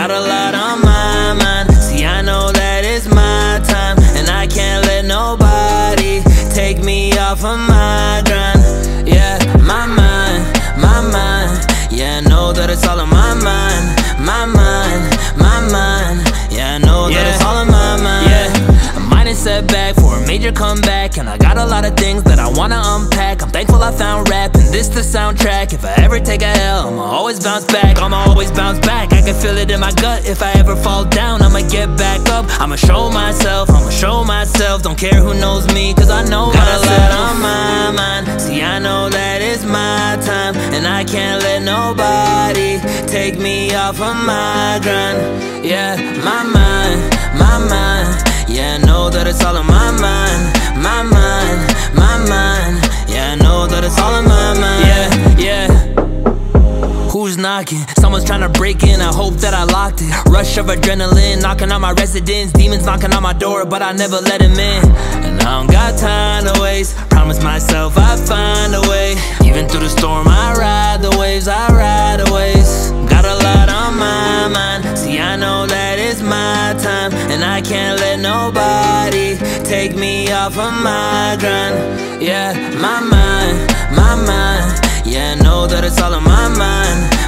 got a lot on my mind. See, I know that it's my time, and I can't let nobody take me off of my grind. Yeah, my mind, my mind. Yeah, I know that it's all in my mind, my mind, my mind. Yeah, I know that it's all in my mind. Yeah, a minor setback for a major comeback, and I got a lot of things that I wanna unpack. I'm thankful I found rap, and this the soundtrack. If I ever take a L, I'ma always bounce back. I'ma always bounce back. I can feel it in my gut. If I ever fall down, I'ma get back up. I'ma show myself, I'ma show myself. Don't care who knows me, cause I know got myself. Got a lot on my mind. See, I know that it's my time, and I can't let nobody take me off of my grind. Yeah, my mind, my mind. Yeah, I know that it's all in my mind, my mind, my mind. Yeah, I know that it's all in my mind. Yeah, yeah. Who's knocking? Someone's trying to break in, I hope that I locked it. Rush of adrenaline, knocking on my residence. Demons knocking on my door, but I never let him in. And I don't got time to waste. Promise myself I'd find a way. Even through the storm I ride the waves, I ride the waves. Got a lot on my mind. See, I know that it's my time, and I can't let nobody take me off of my grind. Yeah, my mind, my mind. Yeah, I know that it's all in my mind,